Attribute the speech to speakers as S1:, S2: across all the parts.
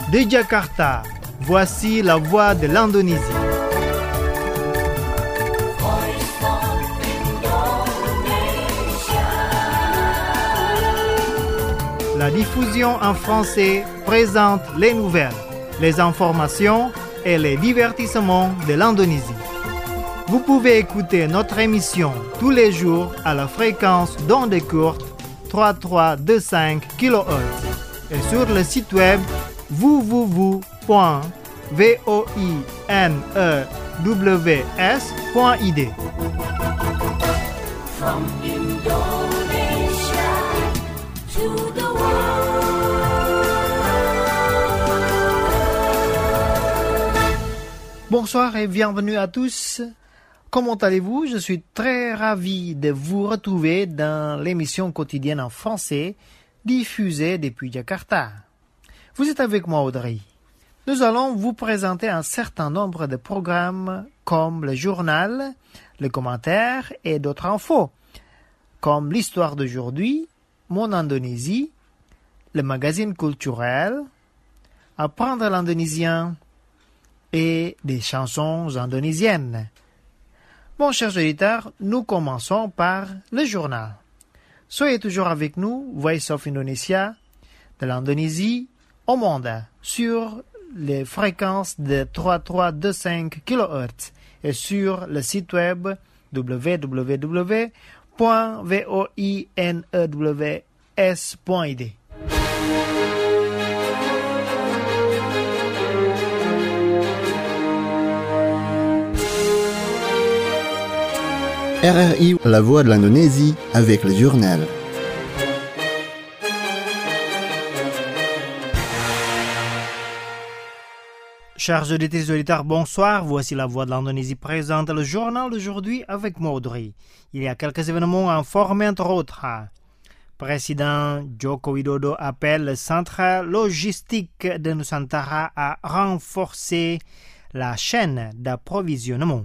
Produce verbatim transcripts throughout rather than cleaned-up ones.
S1: De Jakarta, voici la voix de l'Indonésie. La diffusion en français présente les nouvelles, les informations et les divertissements de l'Indonésie. Vous pouvez écouter notre émission tous les jours à la fréquence d'ondes courtes trente-trois vingt-cinq kilohertz et sur le site web w w w point voinews point i d. From Indonesia to the Bonsoir et bienvenue à tous. Comment allez-vous? Je suis très ravi de vous retrouver dans l'émission quotidienne en français diffusée depuis Jakarta. Vous êtes avec moi, Audrey. Nous allons vous présenter un certain nombre de programmes comme le journal, le commentaire et d'autres infos, comme l'histoire d'aujourd'hui, mon Indonésie, le magazine culturel, apprendre l'indonésien et des chansons indonésiennes. Bon, chers auditeurs, nous commençons par le journal. Soyez toujours avec nous, Voice of Indonesia, de l'Indonésie au monde, sur les fréquences de trente-trois vingt-cinq kilohertz et sur le site web w w w point voinews point i d.
S2: R R I, la voix de l'Indonésie, avec le journal.
S1: Chers auditeurs et auditeurs, bonsoir. Voici la voix de l'Indonésie présente le journal d'aujourd'hui avec moi, Audrey. Il y a quelques événements informés entre autres. Président Joko Widodo appelle le centre logistique de Nusantara à renforcer la chaîne d'approvisionnement.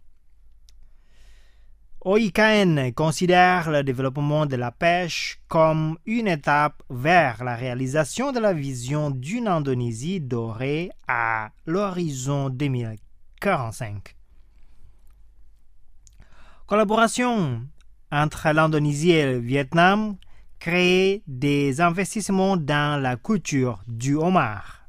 S1: O I K N considère le développement de la pêche comme une étape vers la réalisation de la vision d'une Indonésie dorée à l'horizon deux mille quarante-cinq. Collaboration entre l'Indonésie et le Vietnam crée des investissements dans la culture du homard.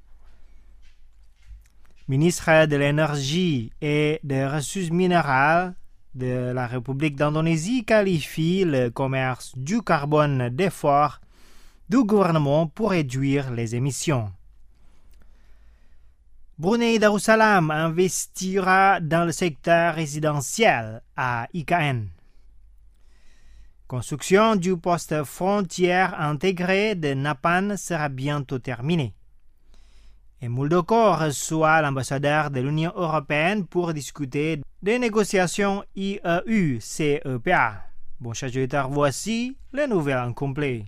S1: Ministre de l'Énergie et des Ressources minérales de la République d'Indonésie qualifie le commerce du carbone d'efforts du gouvernement pour réduire les émissions. Brunei Darussalam investira dans le secteur résidentiel à I K N. Construction du poste frontière intégré de Napan sera bientôt terminée. Et Muldoko reçoit l'ambassadeur de l'Union européenne pour discuter des négociations I E U C E P A. Bon, chers auditeurs, voici les nouvelles en complet.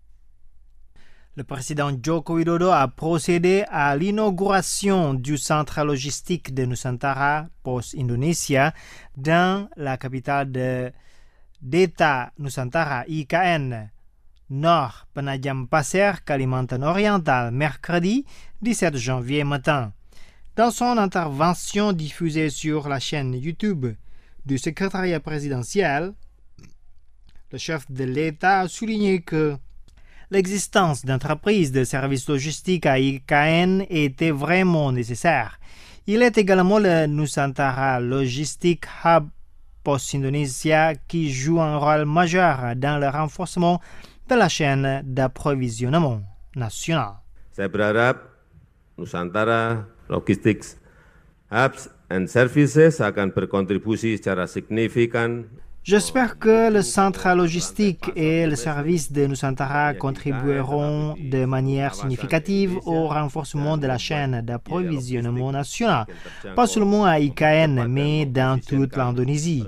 S1: Le président Joko Widodo a procédé à l'inauguration du centre logistique de Nusantara Pos Indonesia dans la capitale de d'État Nusantara I K N. Nord Penajam Pasir, Kalimantan Oriental, mercredi dix-sept janvier matin. Dans son intervention diffusée sur la chaîne YouTube du secrétariat présidentiel, le chef de l'État a souligné que l'existence d'entreprises de services logistiques à I K N était vraiment nécessaire. Il est également le Nusantara Logistic Hub Post-Indonesia qui joue un rôle majeur dans le renforcement de la chaîne d'approvisionnement nationale.
S3: Saya berharap Nusantara Logistics Hubs and Services akan berkontribusi secara signifikan.
S1: J'espère que le centre logistique et le service de Nusantara contribueront de manière significative au renforcement de la chaîne d'approvisionnement nationale, pas seulement à I K N, mais dans toute l'Indonésie,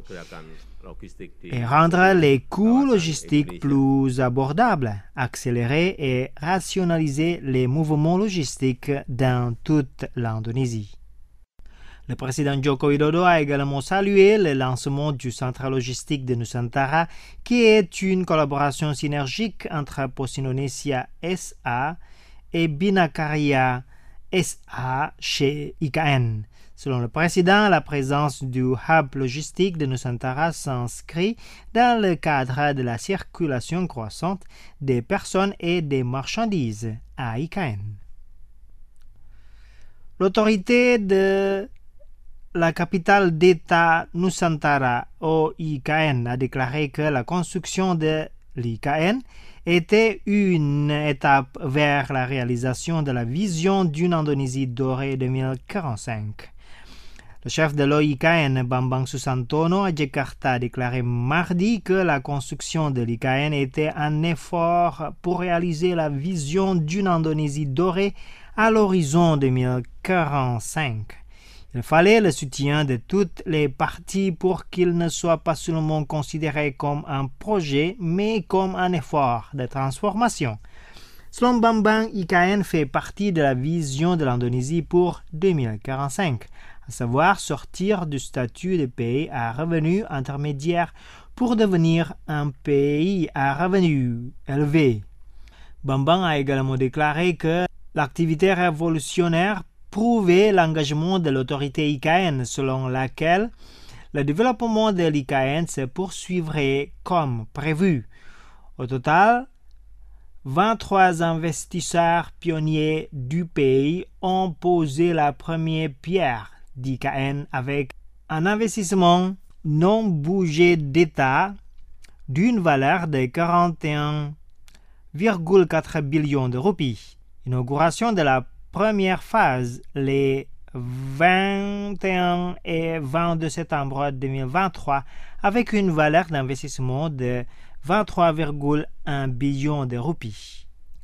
S1: et rendre les coûts logistiques plus abordables, accélérer et rationaliser les mouvements logistiques dans toute l'Indonésie. Le président Joko Widodo a également salué le lancement du centre logistique de Nusantara, qui est une collaboration synergique entre Pos Indonesia S A et Binacarya S A chez I K N. Selon le président, la présence du hub logistique de Nusantara s'inscrit dans le cadre de la circulation croissante des personnes et des marchandises à I K N. L'autorité de la capitale d'État Nusantara au I K N a déclaré que la construction de l'I K N était une étape vers la réalisation de la vision d'une Indonésie dorée deux mille quarante-cinq. Le chef de l'O I K N, Bambang Susantono, à Jakarta, a déclaré mardi que la construction de l'I K N était un effort pour réaliser la vision d'une Indonésie dorée à l'horizon deux mille quarante-cinq. Il fallait le soutien de toutes les parties pour qu'il ne soit pas seulement considéré comme un projet, mais comme un effort de transformation. Selon Bambang, I K N fait partie de la vision de l'Indonésie pour deux mille quarante-cinq, à savoir sortir du statut de pays à revenu intermédiaire pour devenir un pays à revenu élevé. Bambang a également déclaré que l'activité révolutionnaire prouvait l'engagement de l'autorité I K N, selon laquelle le développement de l'I K N se poursuivrait comme prévu. Au total, vingt-trois investisseurs pionniers du pays ont posé la première pierre d'I K N avec un investissement non bougé d'État d'une valeur de quarante et un virgule quatre billions de roupies. Inauguration de la première phase les vingt et un et vingt-deux septembre deux mille vingt-trois avec une valeur d'investissement de vingt-trois virgule un billions de roupies.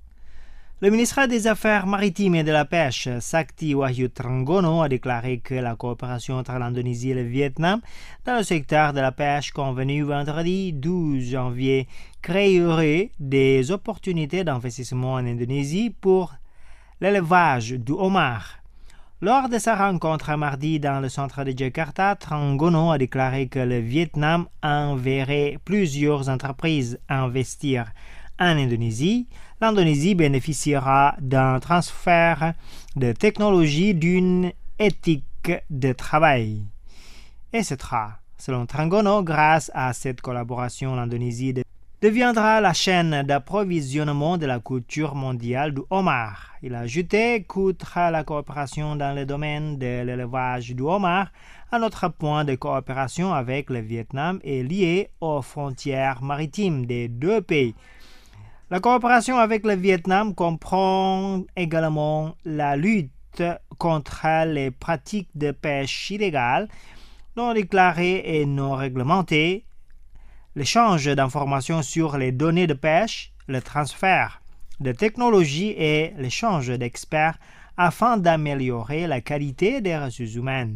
S1: Le ministre des Affaires maritimes et de la Pêche, Sakti Wahyu Trenggono, a déclaré que la coopération entre l'Indonésie et le Vietnam dans le secteur de la pêche convenue vendredi douze janvier créerait des opportunités d'investissement en Indonésie pour l'élevage du homard. Lors de sa rencontre mardi dans le centre de Jakarta, Trenggono a déclaré que le Vietnam enverrait plusieurs entreprises à investir en Indonésie. L'Indonésie bénéficiera d'un transfert de technologie, d'une éthique de travail, et cetera. Selon Trenggono, grâce à cette collaboration, l'Indonésie deviendra la chaîne d'approvisionnement de la culture mondiale du homard. Il a ajouté qu'outre la coopération dans le domaine de l'élevage du homard, un autre point de coopération avec le Vietnam est lié aux frontières maritimes des deux pays. La coopération avec le Vietnam comprend également la lutte contre les pratiques de pêche illégale, non déclarées et non réglementées, l'échange d'informations sur les données de pêche, le transfert de technologies et l'échange d'experts afin d'améliorer la qualité des ressources humaines.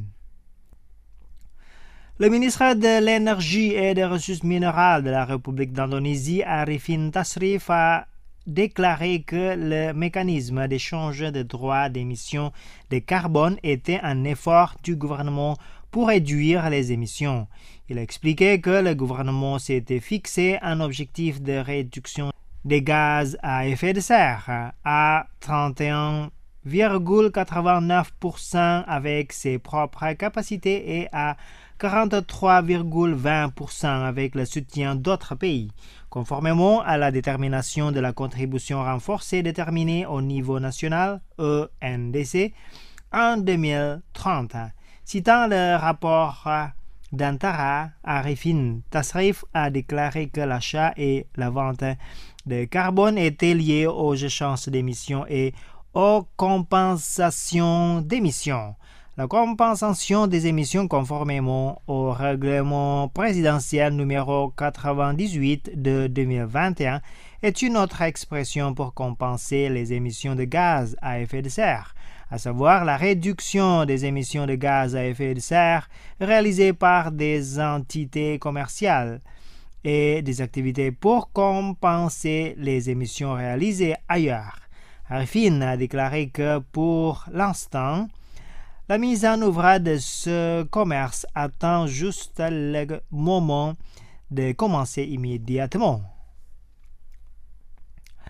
S1: Le ministre de l'Énergie et des Ressources minérales de la République d'Indonésie, Arifin Tasrif, a déclaré que le mécanisme d'échange de droits d'émission de carbone était un effort du gouvernement pour réduire les émissions. Il a expliqué que le gouvernement s'était fixé un objectif de réduction des gaz à effet de serre à trente et un virgule quatre-vingt-neuf pour cent avec ses propres capacités et à quarante-trois virgule vingt pour cent avec le soutien d'autres pays, conformément à la détermination de la contribution renforcée déterminée au niveau national, E N D C, en deux mille trente. Citant le rapport d'Antara, Arifin Tasrif a déclaré que l'achat et la vente de carbone étaient liés aux échanges d'émissions et aux compensations d'émissions. La compensation des émissions conformément au règlement présidentiel numéro quatre-vingt-dix-huit de deux mille vingt et un est une autre expression pour compenser les émissions de gaz à effet de serre, à savoir la réduction des émissions de gaz à effet de serre réalisées par des entités commerciales et des activités pour compenser les émissions réalisées ailleurs. Arifin a déclaré que pour l'instant, la mise en œuvre de ce commerce attend juste le moment de commencer immédiatement.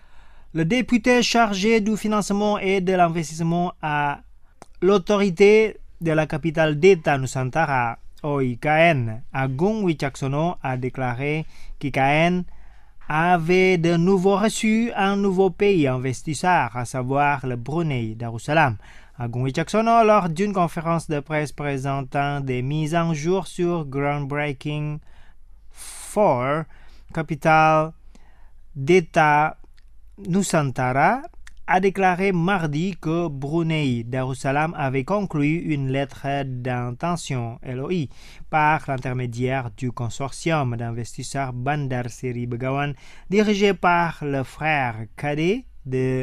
S1: Le député chargé du financement et de l'investissement à l'autorité de la capitale d'État Nusantara, O I K N, Agung Wicaksono, a déclaré qu'I K N avait de nouveau reçu un nouveau pays investisseur, à savoir le Brunei Darussalam. Agung Wicaksono, lors d'une conférence de presse présentant des mises en jour sur Groundbreaking quatre, capitale d'État Nusantara, a déclaré mardi que Brunei Darussalam avait conclu une lettre d'intention L O I par l'intermédiaire du consortium d'investisseurs Bandar Seri Begawan dirigé par le frère cadet de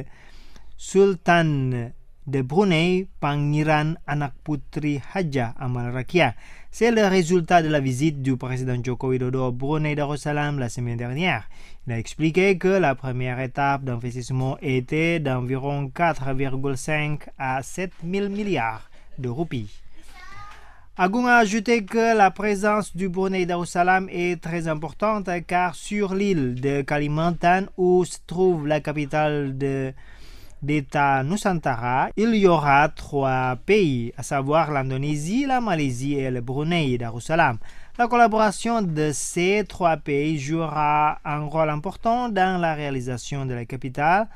S1: Sultan de Brunei, Pangeran Anak Putri Haja Amal Rakia. C'est le résultat de la visite du président Joko Widodo au Brunei Darussalam la semaine dernière. Il a expliqué que la première étape d'investissement était d'environ quatre virgule cinq à sept mille milliards de roupies. Agung a ajouté que la présence du Brunei Darussalam est très importante car sur l'île de Kalimantan où se trouve la capitale de d'État Nusantara, il y aura trois pays, à savoir l'Indonésie, la Malaisie et le Brunei Darussalam. La collaboration de ces trois pays jouera un rôle important dans la réalisation de la capitale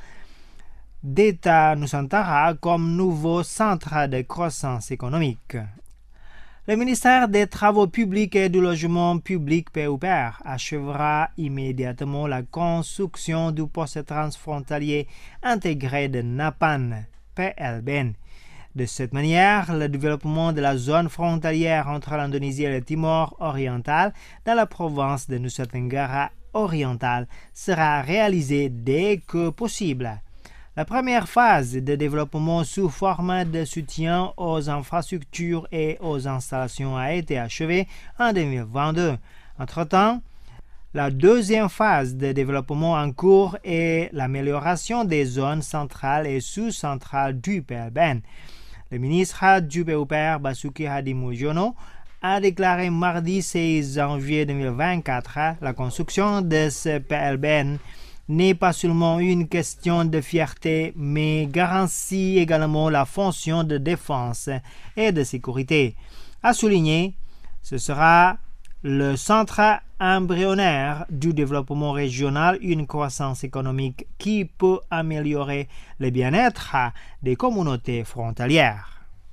S1: d'État Nusantara comme nouveau centre de croissance économique. Le ministère des Travaux publics et du Logement public P U P R achèvera immédiatement la construction du poste transfrontalier intégré de Napan, P L B N. De cette manière, le développement de la zone frontalière entre l'Indonésie et le Timor oriental dans la province de Nusa Tenggara oriental sera réalisé dès que possible. La première phase de développement sous forme de soutien aux infrastructures et aux installations a été achevée en deux mille vingt-deux. Entre-temps, la deuxième phase de développement en cours est l'amélioration des zones centrales et sous-centrales du P L B N. Le ministre du P U P R, Basuki Hadimulyono, a déclaré mardi seize janvier deux mille vingt-quatre la construction de ce P L B N n'est pas seulement une question de fierté, mais garantit également la fonction de défense et de sécurité. A souligné, ce sera le centre embryonnaire du développement régional, une croissance économique qui peut améliorer le bien-être des communautés frontalières.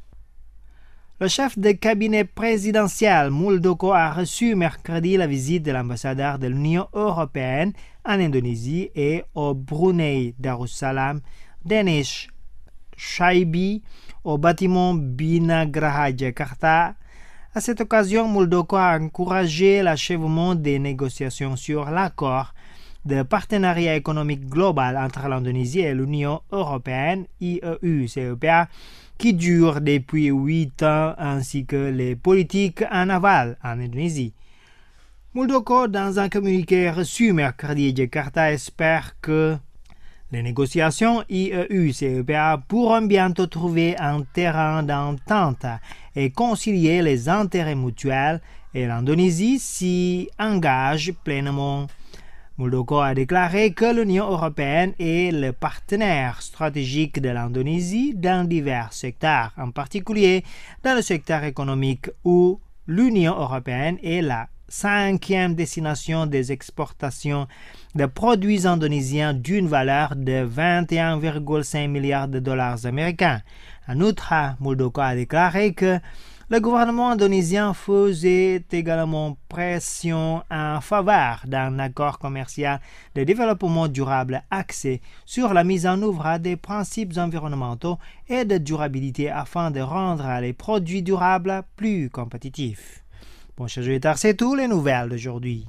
S1: Le chef de cabinet présidentiel Muldoko a reçu mercredi la visite de l'ambassadeur de l'Union européenne en Indonésie et au Brunei Darussalam, Danish Shaibi, au bâtiment Binagraha Jakarta. À cette occasion, Muldoko a encouragé l'achèvement des négociations sur l'accord de partenariat économique global entre l'Indonésie et l'Union européenne, I E U C E P A, qui dure depuis huit ans, ainsi que les politiques en aval en Indonésie. Muldoko, dans un communiqué reçu mercredi à Jakarta, espère que les négociations I E U C E P A pourront bientôt trouver un terrain d'entente et concilier les intérêts mutuels et l'Indonésie s'y engage pleinement. Muldoko a déclaré que l'Union européenne est le partenaire stratégique de l'Indonésie dans divers secteurs, en particulier dans le secteur économique où l'Union européenne est la cinquième destination des exportations de produits indonésiens d'une valeur de vingt et un virgule cinq milliards de dollars américains. En outre, Muldoko a déclaré que le gouvernement indonésien faisait également pression en faveur d'un accord commercial de développement durable axé sur la mise en œuvre des principes environnementaux et de durabilité afin de rendre les produits durables plus compétitifs. Bon, chers auditeurs, c'est tout les nouvelles d'aujourd'hui.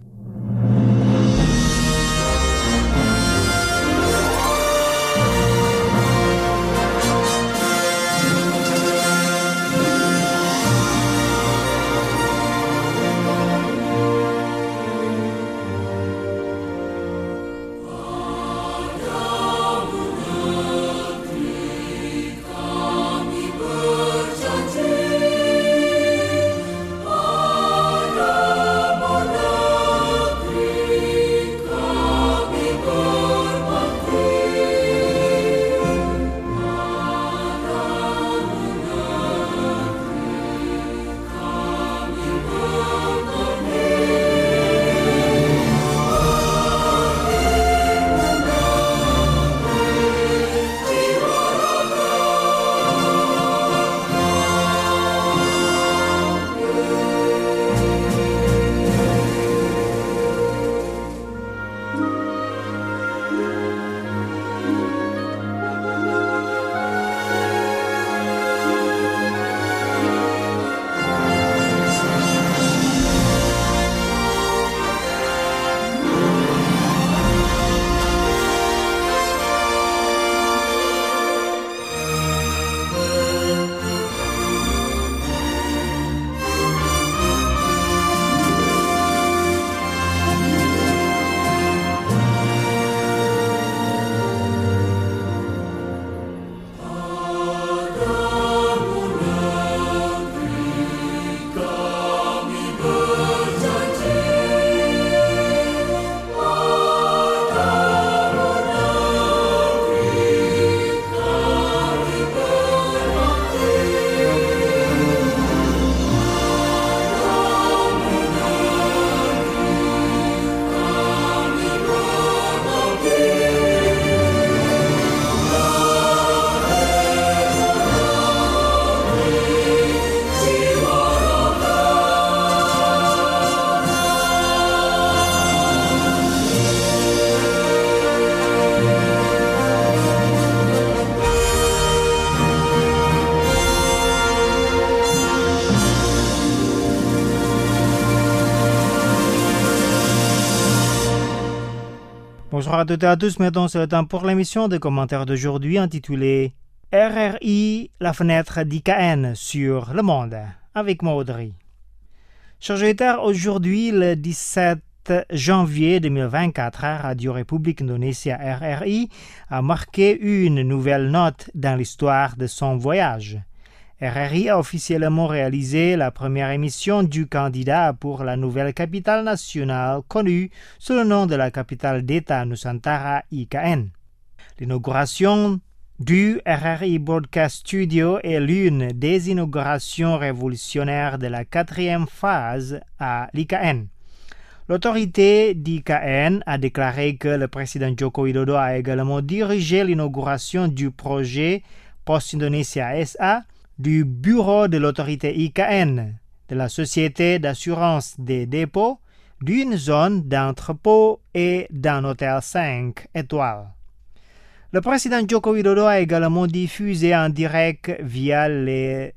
S1: Bonsoir à toutes et à tous. Maintenant, c'est le temps pour l'émission de commentaires d'aujourd'hui intitulée R R I, la fenêtre d'I K N sur le monde, avec moi Audrey. Chers auditeurs, aujourd'hui, le dix-sept janvier deux mille vingt-quatre, Radio République Indonésia R R I a marqué une nouvelle note dans l'histoire de son voyage. R R I a officiellement réalisé la première émission du candidat pour la nouvelle capitale nationale connue sous le nom de la capitale d'État Nusantara I K N. L'inauguration du R R I Broadcast Studio est l'une des inaugurations révolutionnaires de la quatrième phase à l'I K N. L'autorité d'I K N a déclaré que le président Joko Widodo a également dirigé l'inauguration du projet Pos Indonesia S A, du bureau de l'autorité I K N, de la société d'assurance des dépôts, d'une zone d'entrepôt et d'un hôtel cinq étoiles. Le président Joko Widodo a également diffusé en direct via les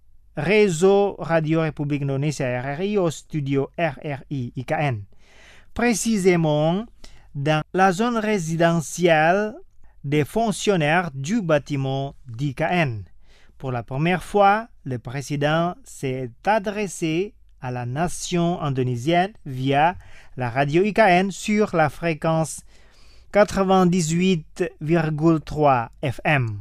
S1: réseaux Radio République Indonésia R R I au studio R R I I K N, précisément dans la zone résidentielle des fonctionnaires du bâtiment d'I K N. Pour la première fois, le président s'est adressé à la nation indonésienne via la radio I K N sur la fréquence quatre-vingt-dix-huit virgule trois F M.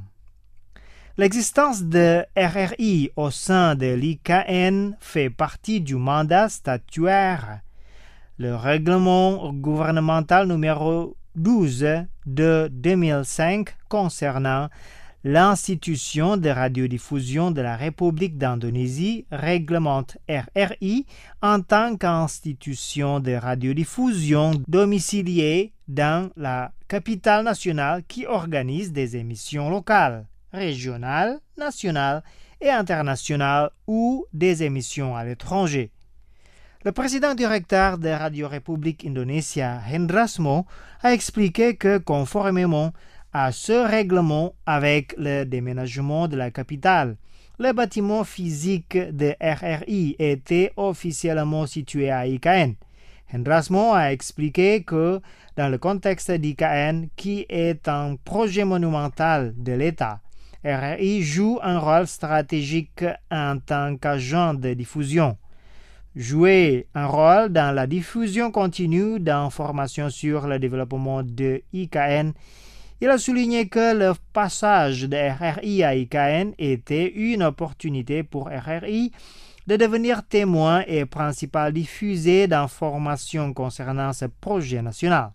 S1: L'existence de R R I au sein de l'I K N fait partie du mandat statutaire. Le règlement gouvernemental numéro douze de deux mille cinq concernant l'institution de radiodiffusion de la République d'Indonésie réglemente R R I en tant qu'institution de radiodiffusion domiciliée dans la capitale nationale qui organise des émissions locales, régionales, nationales et internationales ou des émissions à l'étranger. Le président directeur de Radio République Indonésia, Hendrasmo, a expliqué que conformément à ce règlement, avec le déménagement de la capitale, le bâtiment physique de R R I était officiellement situé à I K N. Hendrasmo a expliqué que dans le contexte d'I K N, qui est un projet monumental de l'État, R R I joue un rôle stratégique en tant qu'agent de diffusion. Jouer un rôle dans la diffusion continue d'informations sur le développement de I K N. Il a souligné que le passage de R R I à I K N était une opportunité pour R R I de devenir témoin et principal diffusé d'informations concernant ce projet national.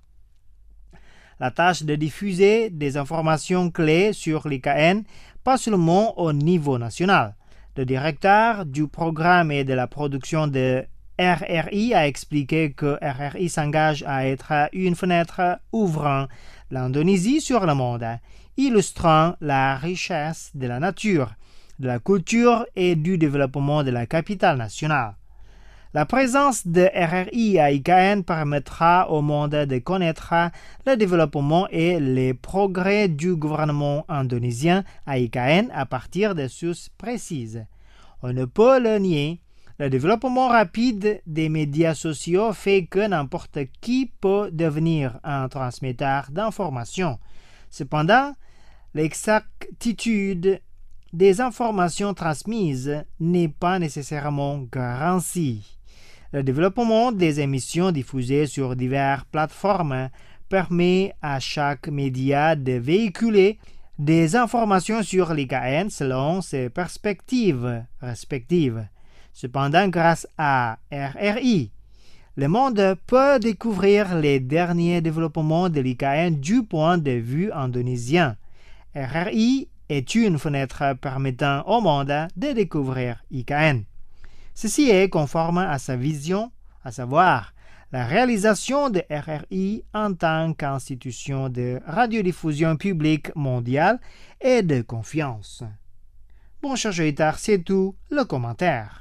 S1: La tâche de diffuser des informations clés sur l'I K N, pas seulement au niveau national. Le directeur du programme et de la production de R R I a expliqué que R R I s'engage à être une fenêtre ouvrant l'Indonésie sur le monde, illustrant la richesse de la nature, de la culture et du développement de la capitale nationale. La présence de R R I à I K N permettra au monde de connaître le développement et les progrès du gouvernement indonésien à I K N à partir de sources précises. On ne peut le nier. Le développement rapide des médias sociaux fait que n'importe qui peut devenir un transmetteur d'informations. Cependant, l'exactitude des informations transmises n'est pas nécessairement garantie. Le développement des émissions diffusées sur diverses plateformes permet à chaque média de véhiculer des informations sur l'I K N selon ses perspectives respectives. Cependant, grâce à R R I, le monde peut découvrir les derniers développements de l'I K N du point de vue indonésien. R R I est une fenêtre permettant au monde de découvrir I K N. Ceci est conforme à sa vision, à savoir la réalisation de R R I en tant qu'institution de radiodiffusion publique mondiale et de confiance. Bon, chers auditeurs, c'est tout le commentaire.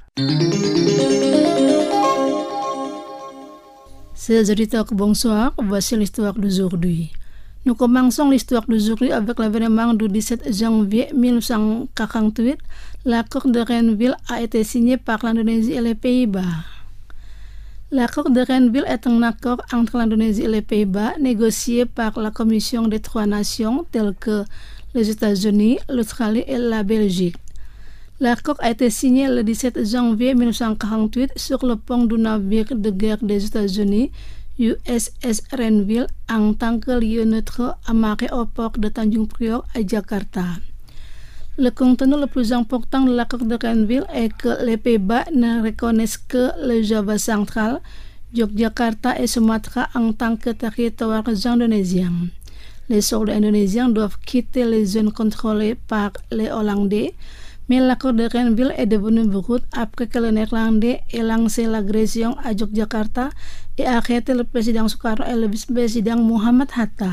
S4: C'est Zerita bonsoir, voici l'histoire d'aujourd'hui. Nous commençons l'histoire d'aujourd'hui avec l'événement du dix-sept janvier mille neuf cent quarante-huit. L'accord de Renville a été signé par l'Indonésie et les Pays-Bas. L'accord de Renville est un accord entre l'Indonésie et les Pays-Bas négocié par la Commission des trois nations telles que les États-Unis, l'Australie et la Belgique. L'accord a été signé le dix-sept janvier mille neuf cent quarante-huit sur le pont du navire de guerre des États-Unis U S S Renville en tant que lieu neutre amarré au port de Tanjung Priok à Jakarta. Le contenu le plus important de l'accord de Renville est que les Pays-Bas ne reconnaissent que le Java central, Yogyakarta et Sumatra en tant que territoires indonésiens. Les soldats indonésiens doivent quitter les zones contrôlées par les Hollandais, mais l'accord de Renville est devenu brut après que les Néerlandais aient lancé l'agression à Yogyakarta et arrêté le président Sukarno et le vice-président Muhammad Hatta.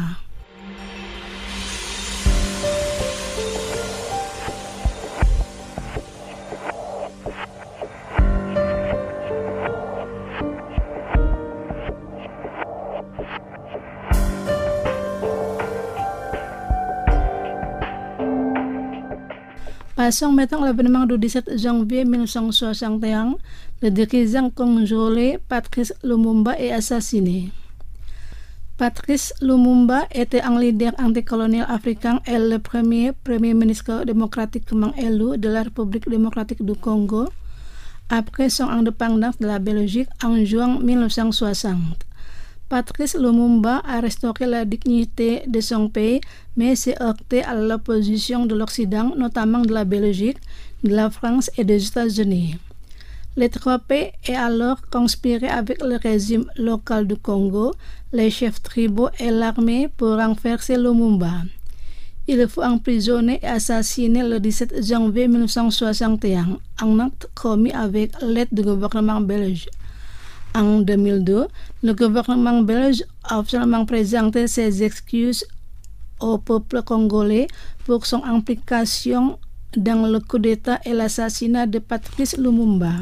S4: Passons maintenant à l'événement du dix-sept janvier mille neuf cent soixante et un. Le dirigeant congolais Patrice Lumumba est assassiné. Patrice Lumumba était un leader anticolonial africain et le premier premier ministre démocratiquement élu de la République démocratique du Congo après son indépendance de la Belgique en juin mille neuf cent soixante. Patrice Lumumba a restauré la dignité de son pays, mais s'est heurté à l'opposition de l'Occident, notamment de la Belgique, de la France et des États-Unis. Les trois pays ont alors conspiré avec le régime local du Congo, les chefs tribaux et l'armée pour renverser Lumumba. Il fut emprisonné et assassiné le dix-sept janvier mille neuf cent soixante et un, un acte commis avec l'aide du gouvernement belge. En deux mille deux, le gouvernement belge a officiellement présenté ses excuses au peuple congolais pour son implication dans le coup d'État et l'assassinat de Patrice Lumumba.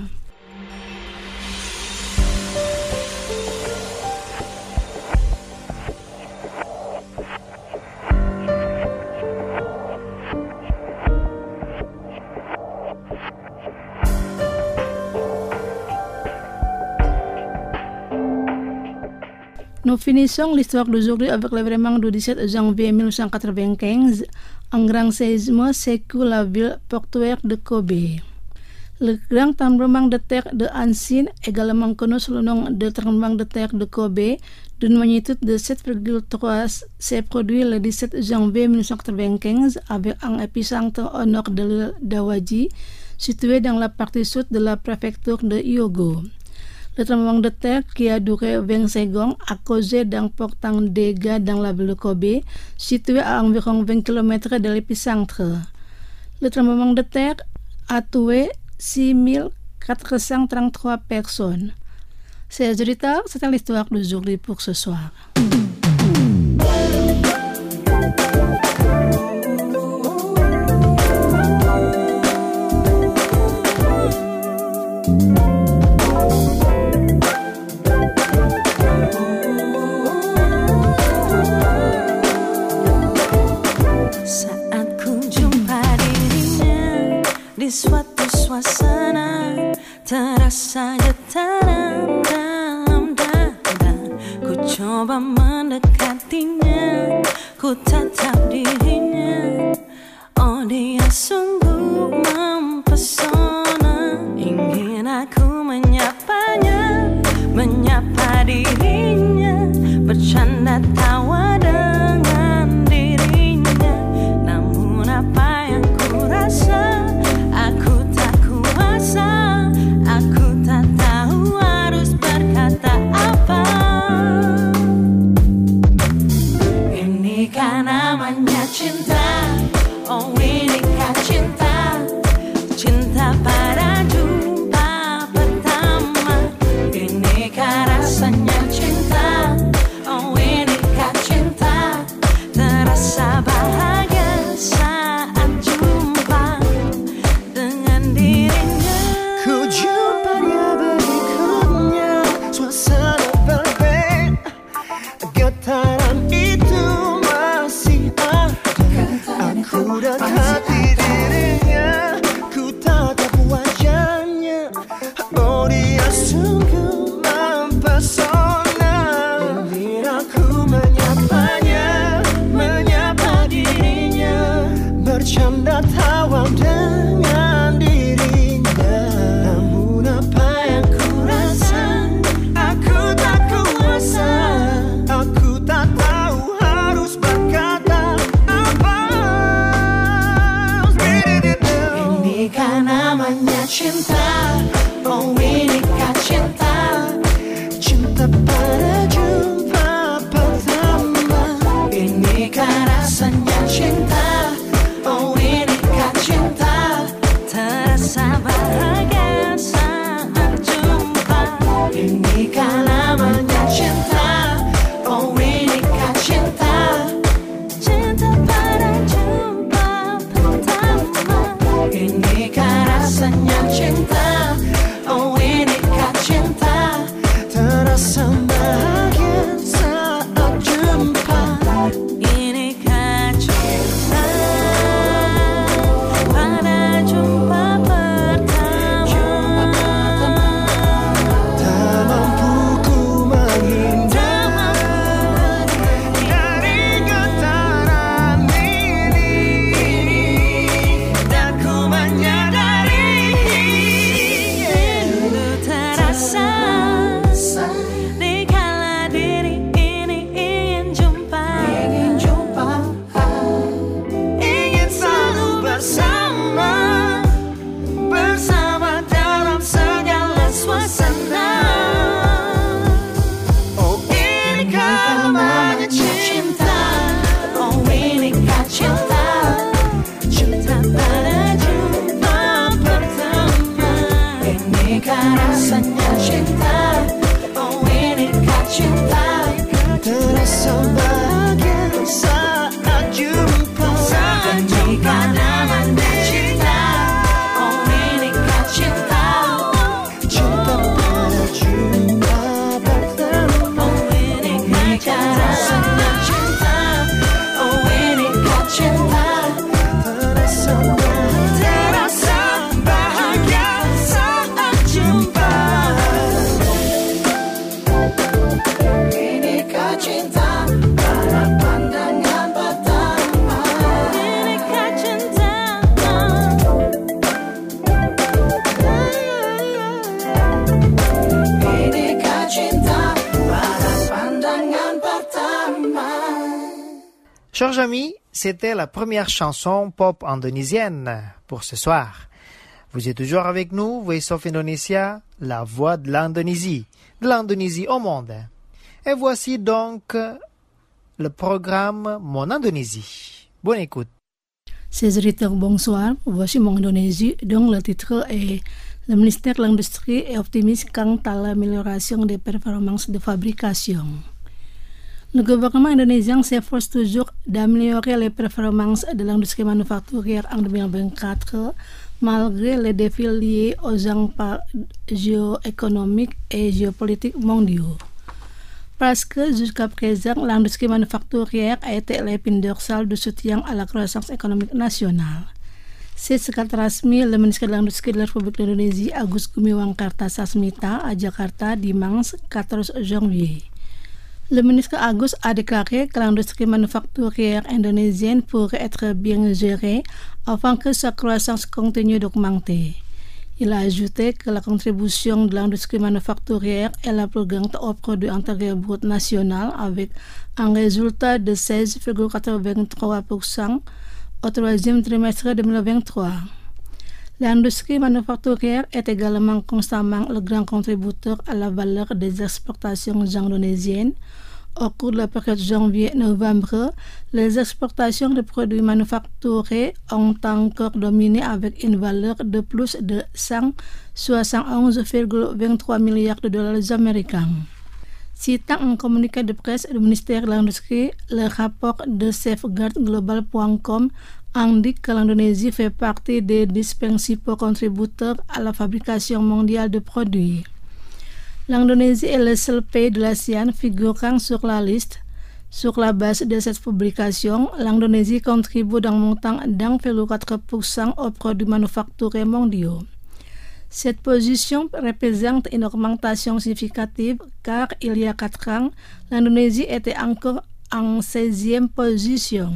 S4: Nous finissons l'histoire d'aujourd'hui avec l'événement du dix-sept janvier mille neuf cent quatre-vingt-quinze. Un grand séisme secoue la ville portuaire de Kobe. Le grand tremblement de terre de Hanshin, également connu sous le nom de tremblement de terre de Kobe, d'une magnitude de sept virgule trois, s'est produit le dix-sept janvier mille neuf cent quatre-vingt-quinze avec un épicentre au nord de l'île d'Awaji, situé dans la partie sud de la préfecture de Hyogo. Le tremblement de terre, qui a duré vingt secondes, a causé d'importants dégâts dans la ville de Kobe, située à environ vingt kilomètres de l'épicentre. Le tremblement de terre a tué six mille quatre cent trente-trois personnes. Chers auditeurs, c'était l'histoire d'aujourd'hui pour ce soir.
S5: Suatu suasana terasa getaran dalam dada. Ku coba mendekatinya, ku tatap dirinya. Oh, dia sungguh mempesona. Ingin aku menyapanya, menyapa dirinya, bercanda tawa dengan dirinya. Namun apa yang ku rasa, aku tak kuasa, aku tak tahu harus berkata apa. Inikah namanya cinta, oh inikah cinta, cinta pada jumpa pertama. Inikah rasanya cinta. terasa di kala diri ini ingin jumpa, ingin jumpa, ingin selalu bersama, bersama dalam segala suasana. Oh inikah namanya cinta, oh inikah cinta, cinta pada jumpa pertama. Inikah rasanya cinta, oh inikah cinta, terasa bahagia saat jumpa. Inikah namanya cinta, oh inikah cinta, cinta pada jumpa pertama. Oh inikah rasanya cinta, oh inikah cinta, terasa bahagia, terasa bahagia saat jumpa. Inikah cinta pada pandangan pertama. Inikah cinta, inikah cinta pada pandangan pertama.
S1: Chers amis, c'était la première chanson pop indonésienne pour ce soir. Vous êtes toujours avec nous, Voice of Indonesia, la voix de l'Indonésie, de l'Indonésie au monde. Et voici donc le programme Mon Indonésie. Bonne écoute.
S4: Ces auditeurs, bonsoir. Voici mon Indonésie, dont le titre est Le ministère de l'Industrie est optimiste quant à l'amélioration des performances de fabrication. Le gouvernement indonésien s'efforce toujours d'améliorer les performances de l'industrie manufacturière en deux mille vingt-quatre, malgré les défis liés aux impacts géoéconomiques et géopolitiques mondiaux. Parce que jusqu'à présent, l'industrie manufacturière a été l'épine dorsale de soutien à la croissance économique nationale. C'est ce qu'a transmis le ministre de l'Industrie de la République d'Indonésie, Agus Gumiwang Kartasasmita, à Jakarta dimanche quatorze janvier. Le ministre Agus a déclaré que l'industrie manufacturière indonésienne pourrait être bien gérée afin que sa croissance continue d'augmenter. Il a ajouté que la contribution de l'industrie manufacturière est la plus grande au produit intérieur brut national avec un résultat de seize virgule quatre-vingt-trois pour cent au troisième trimestre deux mille vingt-trois. L'industrie manufacturière est également constamment le grand contributeur à la valeur des exportations indonésiennes. Au cours de la période janvier-novembre, les exportations de produits manufacturés ont encore dominé avec une valeur de plus de cent soixante et onze virgule vingt-trois milliards de dollars américains. Citant un communiqué de presse du ministère de l'Industrie, le rapport de safeguard global point com indique que l'Indonésie fait partie des dix principaux contributeurs à la fabrication mondiale de produits. L'Indonésie est le seul pays de l'ASEAN figurant sur la liste. Sur la base de cette publication, l'Indonésie contribue d'un montant d'un virgule quatre pour cent aux produits manufacturés mondiaux. Cette position représente une augmentation significative car il y a quatre ans, l'Indonésie était encore en seizième position.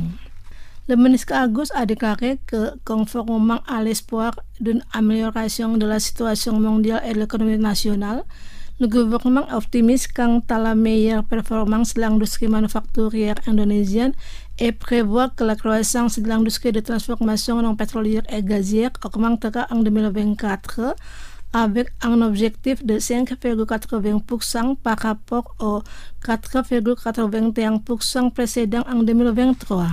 S4: Le ministre Agus a déclaré que, conformément à l'espoir d'une amélioration de la situation mondiale et de l'économie nationale, le gouvernement est optimiste quant à la meilleure performance de l'industrie manufacturière indonésienne et prévoit que la croissance de l'industrie de transformation non pétrolière et gazière augmentera en deux mille vingt-quatre avec un objectif de cinq virgule quatre-vingts pour cent par rapport aux quatre virgule quatre-vingt-un pour cent précédents en deux mille vingt-trois.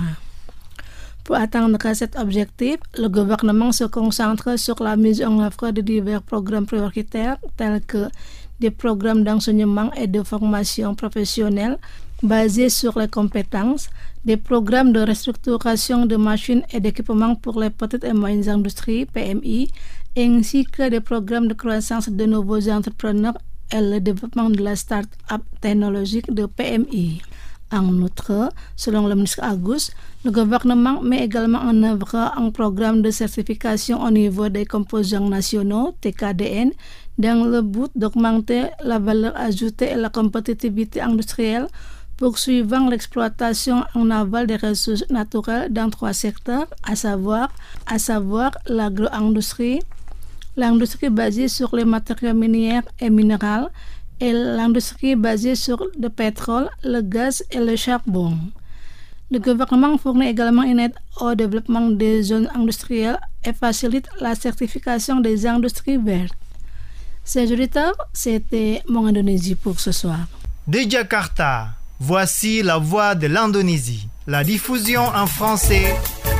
S4: Pour atteindre cet objectif, le gouvernement se concentre sur la mise en œuvre de divers programmes prioritaires tels que des programmes d'enseignement et de formation professionnelle basés sur les compétences, des programmes de restructuration de machines et d'équipements pour les petites et moyennes industries, P M I, ainsi que des programmes de croissance de nouveaux entrepreneurs et le développement de la start-up technologique de P M I. En outre, selon le ministre Agus, le gouvernement met également en œuvre un programme de certification au niveau des composants nationaux, T K D N, dans le but d'augmenter la valeur ajoutée et la compétitivité industrielle, poursuivant l'exploitation en aval des ressources naturelles dans trois secteurs, à savoir, à savoir l'agro-industrie, l'industrie basée sur les matériaux miniers et minéraux et l'industrie basée sur le pétrole, le gaz et le charbon. Le gouvernement fournit également une aide au développement des zones industrielles et facilite la certification des industries vertes. Chers auditeurs, c'était mon Indonésie pour ce soir.
S1: De Jakarta, voici la voix de l'Indonésie. La diffusion en français.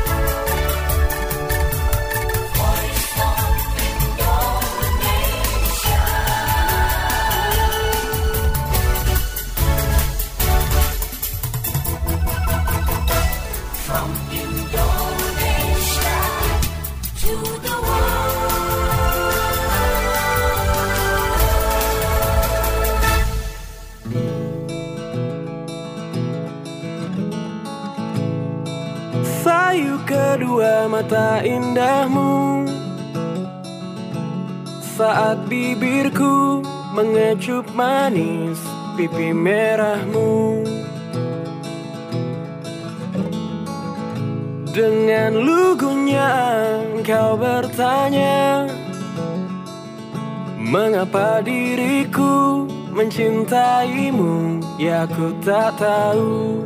S6: Sayu kedua mata indahmu, saat bibirku mengecup manis pipi merahmu. Dengan lugunya engkau bertanya, mengapa diriku mencintaimu, ya ku tak tahu.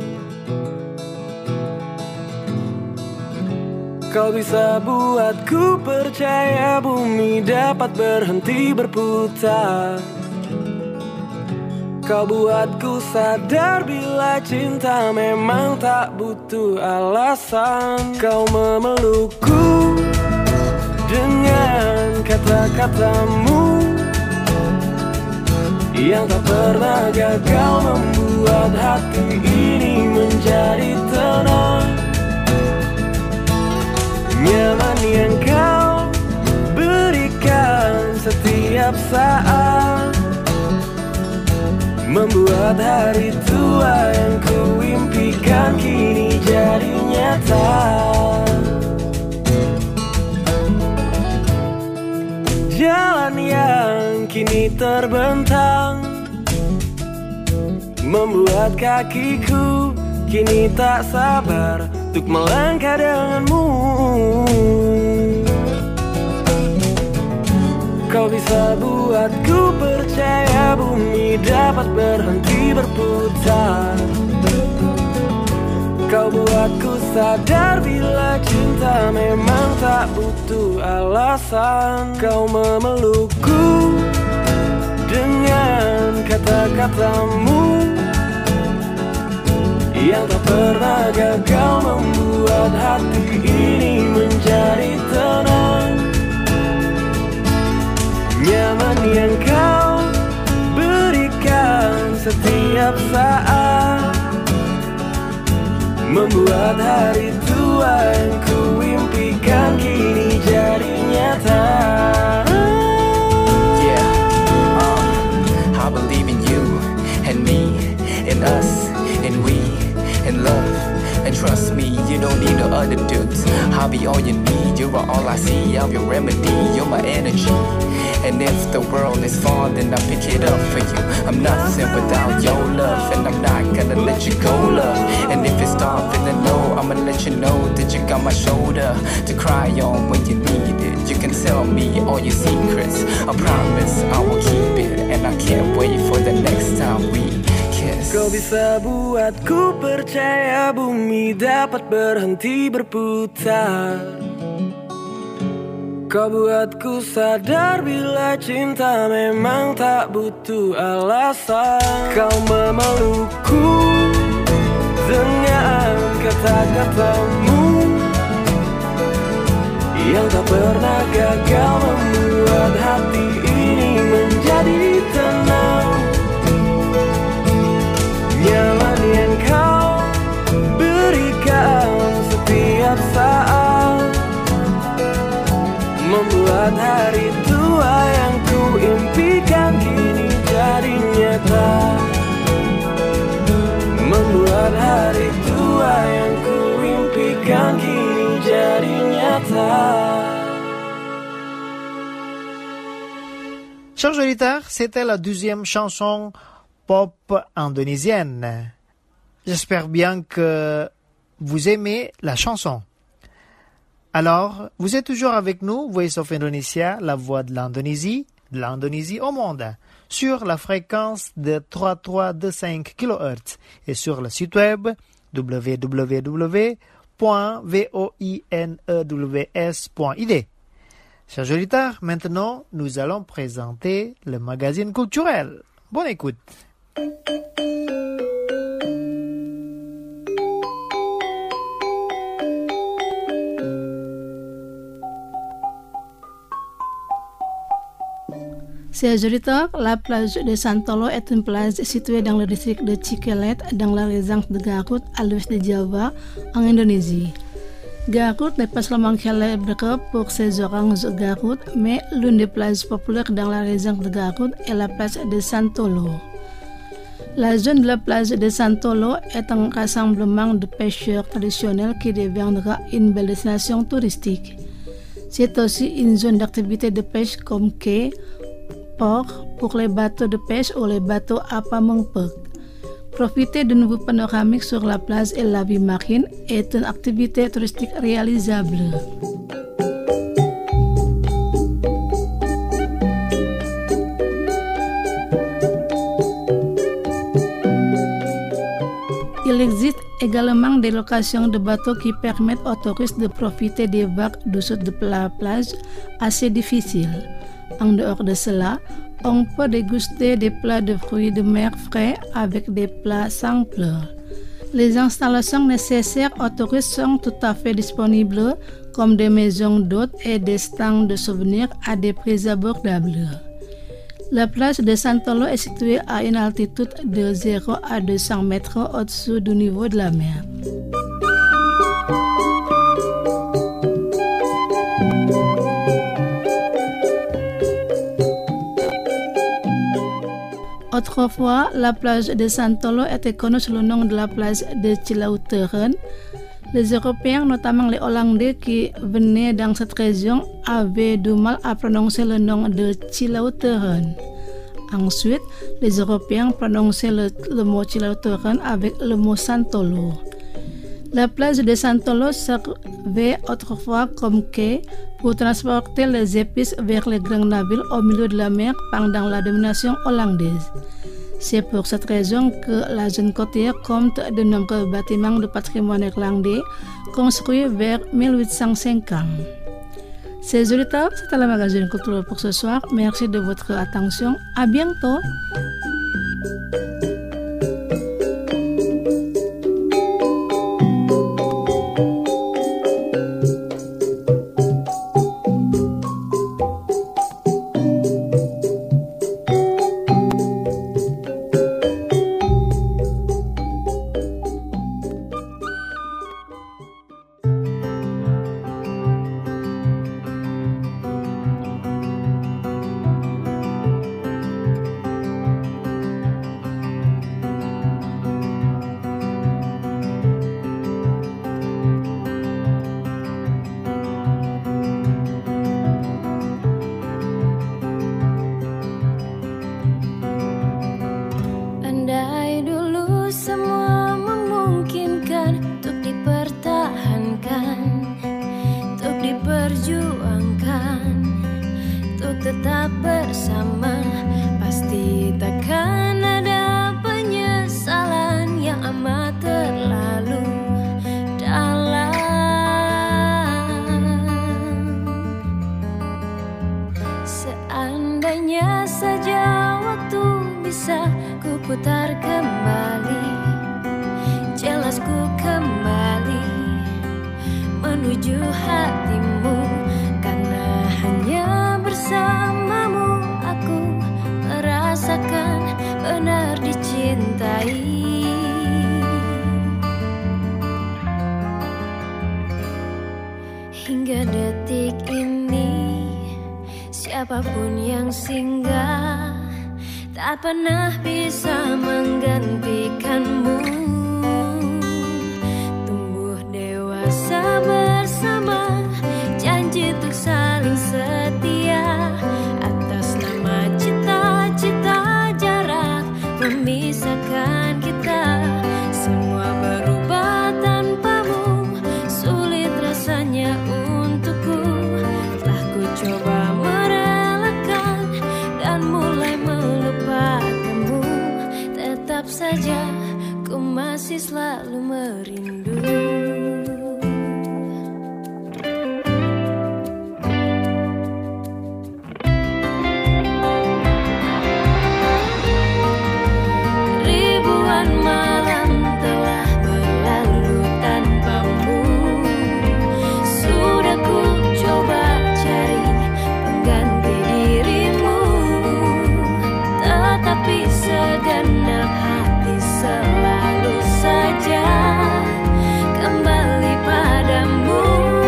S6: Kau bisa buatku percaya bumi dapat berhenti berputar. Kau buatku sadar bila cinta memang tak butuh alasan. Kau memelukku dengan kata-katamu yang tak pernah gagal membuat hati ini menjadi tenang. Nyaman yang kau berikan setiap saat membuat hari tua yang ku impikan kini jadi nyata. Jalan yang kini terbentang membuat kakiku kini tak sabar untuk melangkah denganmu. Kau bisa buatku percaya bumi dapat berhenti berputar. Kau buatku sadar bila cinta memang tak butuh alasan. Kau memelukku dengan kata-katamu yang tak pernah gagal membuat hati ini menjadi tenang. Nyaman yang kau berikan setiap saat membuat hari tua yang ku impikan kini jadi nyata.
S7: Yeah, uh, I believe in you and me and us and we and love, and trust me, you don't need no other dudes. I'll be all you need, you are all I see. I'm your remedy, you're my energy. And if the world is far, then I pick it up for you. I'm nothing without your love, and I'm not gonna let you go, love. And if it's dark, feeling low, I'ma let you know that you got my shoulder to cry on when you need it. You can tell me all your secrets, I promise I will keep it. And I can't wait for the next time we kiss.
S6: Kau bisa buatku percaya bumi dapat berhenti berputar. Kau buatku sadar bila cinta memang tak butuh alasan. Kau memelukku dengan kata-katamu yang tak pernah gagal membuat hati ini menjadi tenang. Nyaman yang kau berikan setiap saat membuat hari tua yang ku impikan kini jadi nyata. Membuat hari tua yang ku impikan kini jadi nyata.
S1: Chers auditeurs, c'était la deuxième chanson pop indonésienne. J'espère bien que vous aimez la chanson. Alors, vous êtes toujours avec nous, Voice of Indonesia, la voix de l'Indonésie, de l'Indonésie au monde, sur la fréquence de trois mille trois cent vingt-cinq kilohertz et sur le site web w w w point voinews point i d. Chers auditeurs, maintenant, nous allons présenter le magazine culturel. Bonne écoute.
S4: Chers auditeurs, la plage de Santolo est une plage située dans le district de Cikelet, dans la région de Garut, à l'ouest de Java, en Indonésie. Garut n'est pas seulement célèbre pour ses oranges Garut, mais l'une des plages populaires dans la région de Garut est la plage de Santolo. La zone de la plage de Santolo est un rassemblement de pêcheurs traditionnels qui deviendra une belle destination touristique. C'est aussi une zone d'activité de pêche comme quai, port pour les bateaux de pêche ou les bateaux à pamongpek. Profiter de nouveaux panoramiques sur la plage et la vie marine est une activité touristique réalisable. Il existe également des locations de bateaux qui permettent aux touristes de profiter des vagues douces de la plage assez difficiles. En dehors de cela, on peut déguster des plats de fruits de mer frais avec des plats simples. Les installations nécessaires aux touristes sont tout à fait disponibles, comme des maisons d'hôtes et des stands de souvenirs à des prix abordables. La plage de Santolo est située à une altitude de zéro à deux cents mètres au-dessous du niveau de la mer. Autrefois, la plage de Santolo était connue sous le nom de la plage de Cilauteren. Les Européens, notamment les Hollandais qui venaient dans cette région, avaient du mal à prononcer le nom de Cilauteren. Ensuite, les Européens prononçaient le, le mot Cilauteren avec le mot Santolo. La plage de Santolo servait autrefois comme quai pour transporter les épices vers les grandes navires au milieu de la mer pendant la domination hollandaise. C'est pour cette raison que la zone côtière compte de nombreux bâtiments de patrimoine irlandais construits vers mille huit cent cinquante. Chers auditeurs, c'était le magazine culturel pour ce soir. Merci de votre attention. À bientôt.
S8: Tetap bersama, pasti takkan ada penyesalan yang amat terlalu dalam. Seandainya saja waktu bisa ku putar kembali, jelas ku kembali menuju hatimu, karena hanya bersamamu aku merasakan benar dicintai. Hingga detik ini, siapapun yang singgah tak pernah bisa menggantikanmu. Tumbuh dewasa bersama, janji untuk saling setia. Atas nama cita-cita, jarak memisahkan kita. Semua berubah tanpamu, sulit rasanya untuk saja ku masih selalu merindu. Ribuan malam telah berlalu tanpamu. Sudah ku coba cari pengganti dirimu, tetapi segenap hati selalu saja kembali padamu.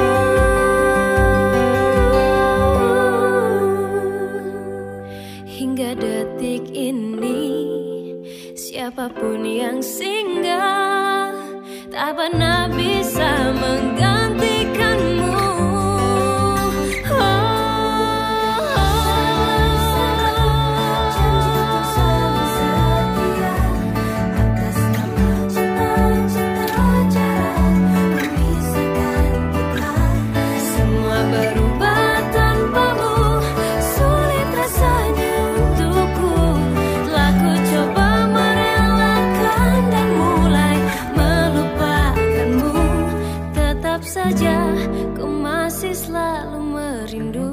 S8: Hingga detik ini, siapapun yang singgah tak pernah bisa menggantikanmu. Semua berubah tanpamu, sulit rasanya untukku. Telah ku coba merelakan dan mulai melupakanmu, tetap saja ku masih selalu merindu.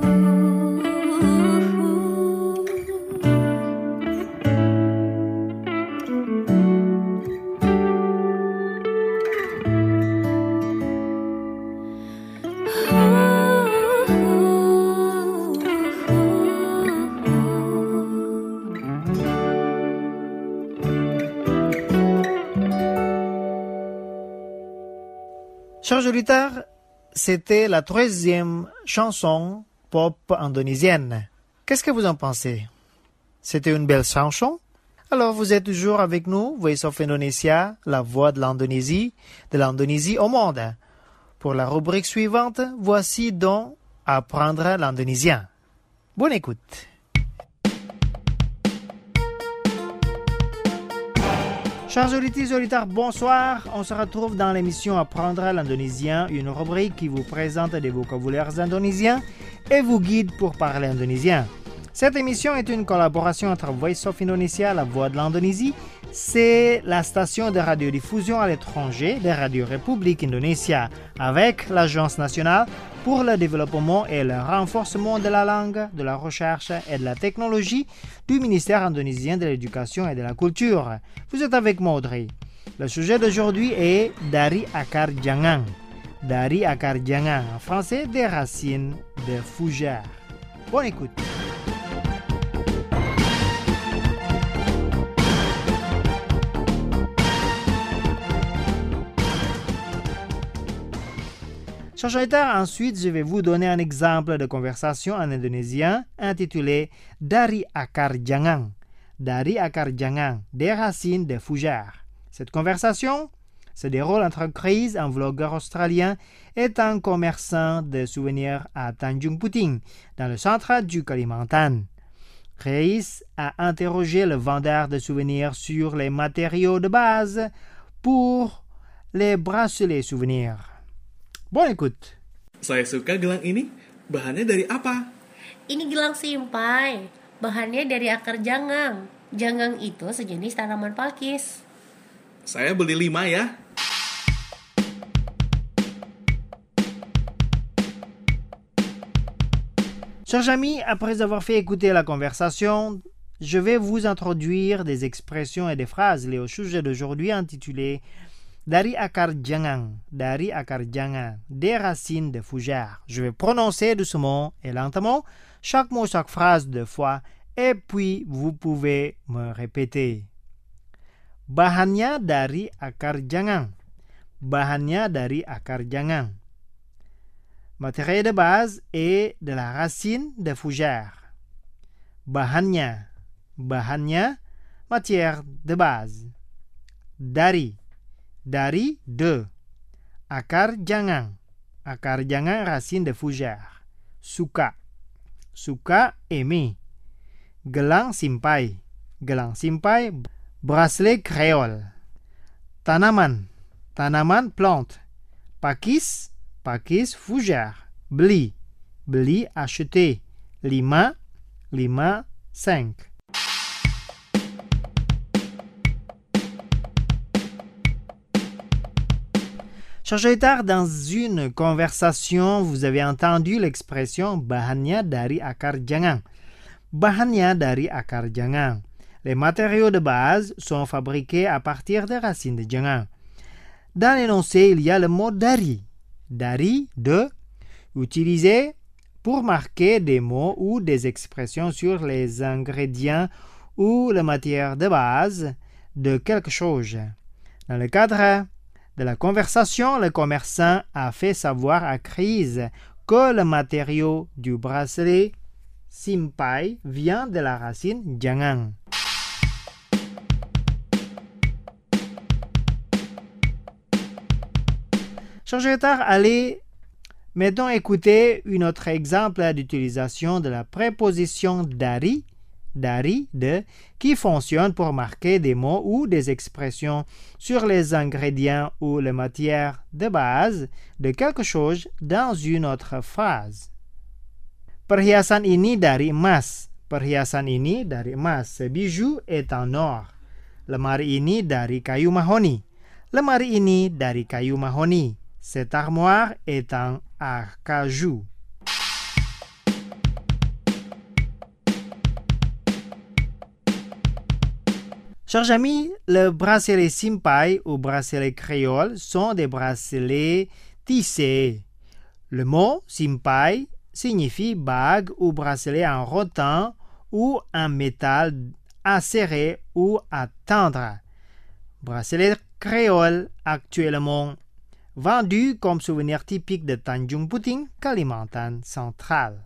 S1: Chers auditeurs, c'était la troisième chanson pop indonésienne. Qu'est-ce que vous en pensez? C'était une belle chanson? Alors vous êtes toujours avec nous, Voice of Indonesia, la voix de l'Indonésie, de l'Indonésie au monde. Pour la rubrique suivante, voici donc Apprendre l'indonésien. Bonne écoute. Chers auditeurs et auditeurs, bonsoir. On se retrouve dans l'émission Apprendre l'indonésien, une rubrique qui vous présente des vocabulaires indonésiens et vous guide pour parler indonésien. Cette émission est une collaboration entre Voice of Indonesia, la voix de l'Indonésie, c'est la station de radiodiffusion à l'étranger de Radio République Indonésia, avec l'Agence nationale pour le développement et le renforcement de la langue, de la recherche et de la technologie du ministère indonésien de l'Éducation et de la Culture. Vous êtes avec moi, Audrey. Le sujet d'aujourd'hui est Dari Akar Jangang. Dari Akar Jangang, en français, des racines de fougère. Bonne écoute. Chers auditeurs, ensuite, je vais vous donner un exemple de conversation en indonésien intitulé Dari Akar Jangang. Dari Akar Jangang, des racines de fougère. Cette conversation se déroule entre Chris, un vlogueur australien, et un commerçant de souvenirs à Tanjung Puting, dans le centre du Kalimantan. Chris a interrogé le vendeur de souvenirs sur les matériaux de base pour les bracelets souvenirs. Bonne écoute.
S9: Saya suka gelang ini. Bahannya dari apa?
S10: Ini gelang simpai. Bahannya dari akar jangang. Jangang itu sejenis tanaman pakis.
S9: Saya beli lima ya.
S1: Chers amis, après avoir fait écouter la conversation, je vais vous introduire des expressions et des phrases liées au sujet d'aujourd'hui intitulé Dari akar jangang, dari akar jangang, des racines de fougère. Je vais prononcer doucement et lentement chaque mot, chaque phrase deux fois, et puis vous pouvez me répéter. Bahannya dari akar jangang. Bahannya dari akar jangang. Matériel de base est de la racine de fougère. Bahannya, bahannya, matière de base. Dari, dari de. Akar jangang, akar jangang racine de fougère. Suka, suka aimer. Gelang simpai, gelang simpai, bracelet créole. Tanaman, tanaman plante. Pakis, pakis fougère. Beli, beli acheter. Lima, lima cinq. Chers auditeurs, dans une conversation, vous avez entendu l'expression bahannya dari akar jangang. Bahannya dari akar jangang. Les matériaux de base sont fabriqués à partir des racines de jangang. Dans l'énoncé, il y a le mot dari. Dari, de, utilisé pour marquer des mots ou des expressions sur les ingrédients ou la matière de base de quelque chose. Dans le cadre de la conversation, le commerçant a fait savoir à Chris que le matériau du bracelet simpai vient de la racine jangang. Chers auditeurs, allez maintenant écouter un autre exemple d'utilisation de la préposition dari, dari, de, qui fonctionne pour marquer des mots ou des expressions sur les ingrédients ou les matières de base de quelque chose dans une autre phrase. Perhiasan ini dari emas. Perhiasan ini dari emas. Ce bijou est en or. Lemari ini dari kayu mahoni. Lemari ini dari kayu mahoni. Cette armoire est en acajou. Chers amis, le bracelet simpai ou bracelet créole sont des bracelets tissés. Le mot simpai signifie bague ou bracelet en rotin ou en métal à serrer ou à tendre. Bracelet créole actuellement vendu comme souvenir typique de Tanjung Puting, Kalimantan central.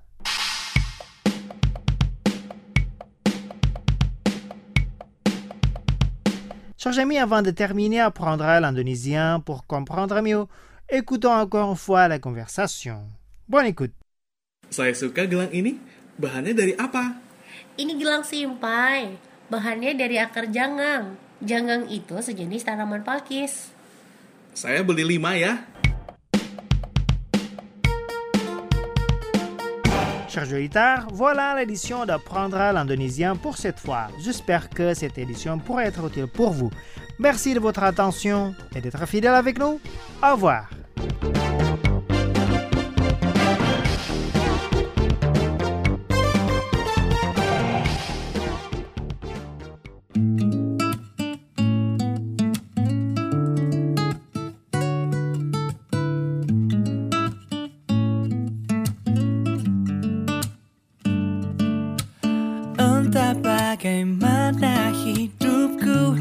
S1: Chers amis, avant de terminer, apprendre l'indonésien pour comprendre mieux. Écoutons encore une fois la conversation. Bonne écoute.
S9: Saya suka gelang ini. Bahannya dari apa?
S10: Ini gelang simpai. Bahannya dari akar jangang. Jangang itu sejenis tanaman palkis.
S9: Saya beli lima ya.
S1: Chers auditeurs, voilà l'édition d'apprendre l'indonésien pour cette fois. J'espère que cette édition pourrait être utile pour vous. Merci de votre attention et d'être fidèle avec nous. Au revoir.
S6: Entah bagaimana hidupku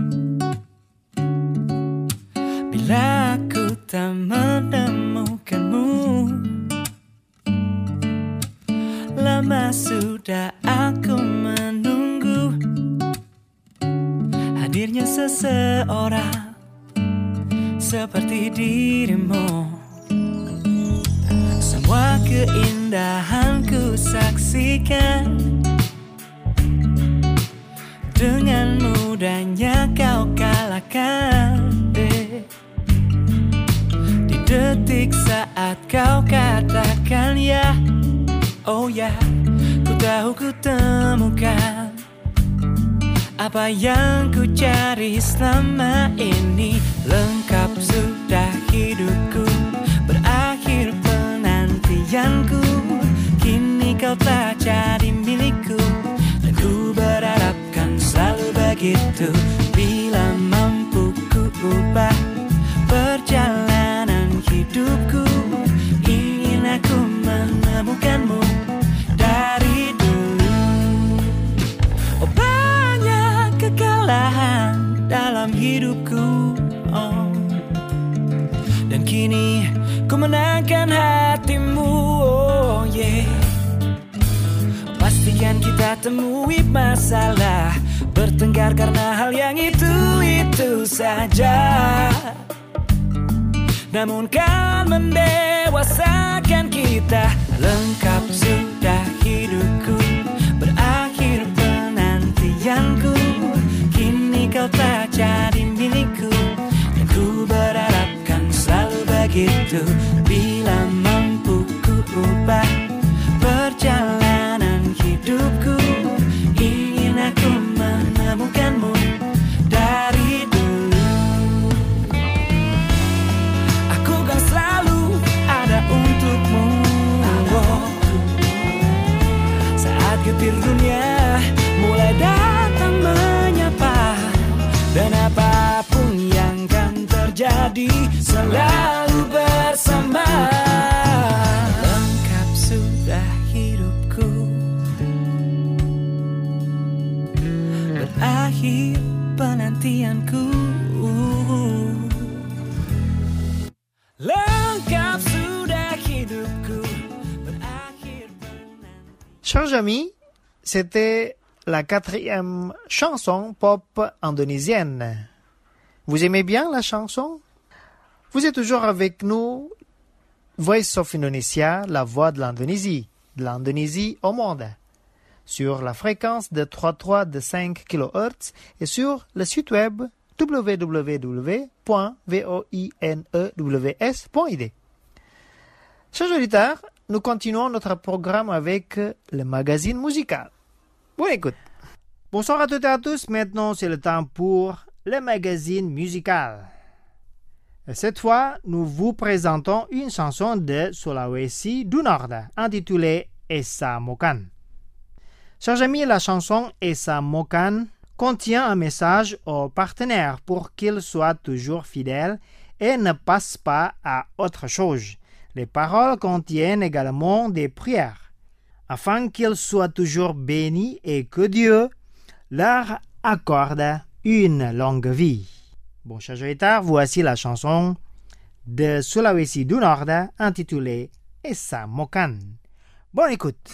S6: bila aku tak menemukanmu. Lama sudah aku menunggu hadirnya seseorang seperti dirimu. Semua keindahan ku saksikan, dengan mudahnya kau kalahkan. eh. Di detik saat kau katakan ya, oh ya, ku tahu ku temukan apa yang ku cari selama ini. Lengkap sudah hidupku, berakhir penantianku. Kini kau tak jadi milikku, dan ku berharap selalu begitu. Bila mampu ku ubah perjalanan hidupku, ingin aku menemukanmu dari dulu. Oh, banyak kekalahan dalam hidupku, oh. Dan kini ku menangkan hatimu, oh yeah. Pastikan kita temui masalah, bertengkar karena hal yang itu-itu saja. Namun kan mendewasakan kita. Lengkap sudah hidupku, berakhir penantianku. Kini kau tak jadi milikku, dan ku berharapkan selalu begitu. Bila mampu ku ubah perjalanan hidupku, ingin aku menemukanmu dari dulu. Aku kan selalu bersama. Lengkap sudah hidupku, berakhir penantianku. Lengkap sudah hidupku, berakhir penantianku.
S1: Chers amis, c'était la quatrième chanson pop indonésienne. Vous aimez bien la chanson? Vous êtes toujours avec nous, Voice of Indonesia, la voix de l'Indonésie, de l'Indonésie au monde, sur la fréquence de trente-trois virgule cinq kilohertz et sur le site web w w w point voinews point i d. Chers auditeurs, nous continuons notre programme avec le magazine musical. Bonne écoute. Bonsoir à toutes et à tous. Maintenant, c'est le temps pour le magazine musical. Cette fois, nous vous présentons une chanson de Sulawesi du Nord intitulée Esa Mokan. Chers amis, la chanson Esa Mokan contient un message aux partenaires pour qu'ils soient toujours fidèles et ne passent pas à autre chose. Les paroles contiennent également des prières, afin qu'ils soient toujours bénis et que Dieu leur accorde une longue vie. Bon, chers auditeurs, voici la chanson de Sulawesi du Nord intitulée Esa Mokan. Bonne écoute.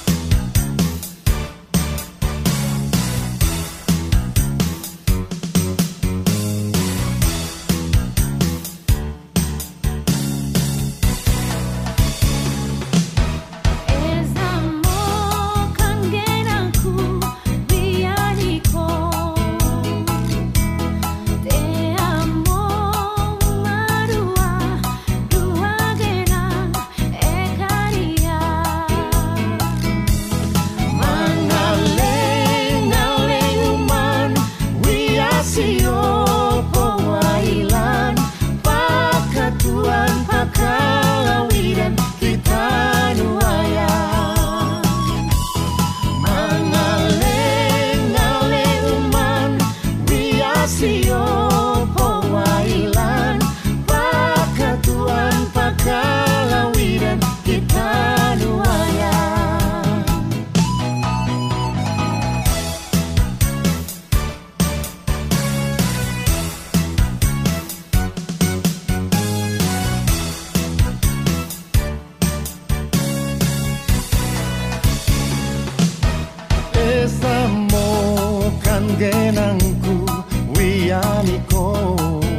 S11: genangku wiyaniko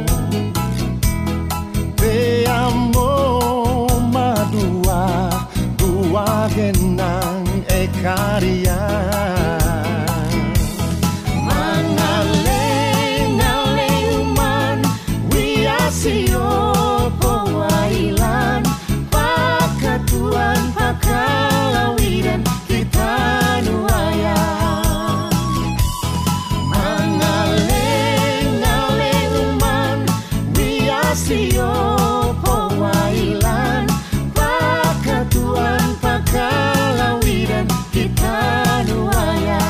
S11: te amo madua dua genang ekaria manale nale uman wiasio powailan pakatuan pakalawidan kita nuaya Sio powailan pakatuan pakalawidan kita nuaya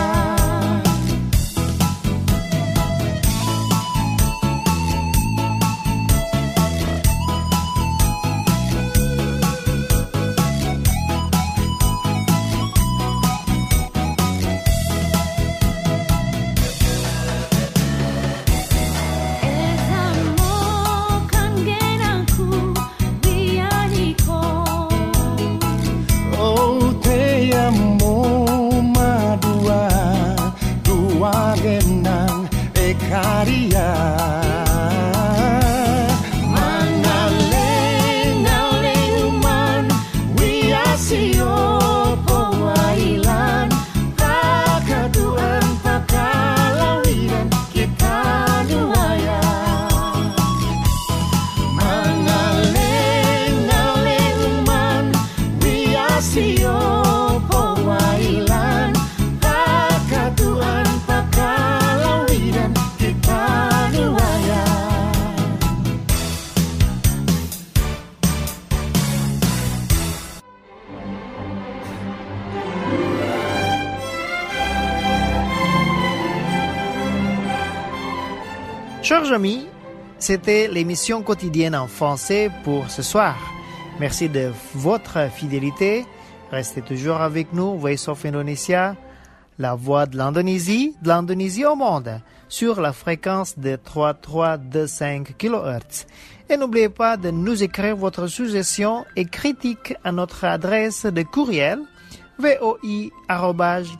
S1: Chers amis, c'était l'émission quotidienne en français pour ce soir. Merci de votre fidélité. Restez toujours avec nous, Voice of Indonesia, la voix de l'Indonésie, de l'Indonésie au monde, sur la fréquence de trois mille trois cent vingt-cinq kilohertz. Et n'oubliez pas de nous écrire votre suggestion et critique à notre adresse de courriel voi arobase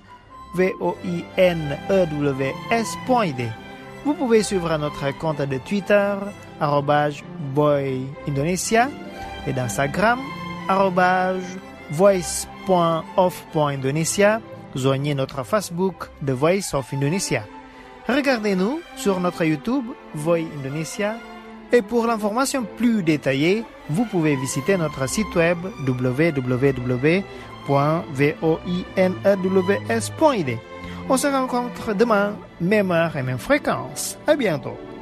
S1: voinews point i d. Vous pouvez suivre notre compte de Twitter arobase voindonesia et d'Instagram arobase voice point of point indonesia. Joignez notre Facebook The Voice of Indonesia. Regardez-nous sur notre YouTube Voi Indonesia. Et pour l'information plus détaillée, vous pouvez visiter notre site web w w w point voinews point i d. On se rencontre demain, même heure et même fréquence. À bientôt.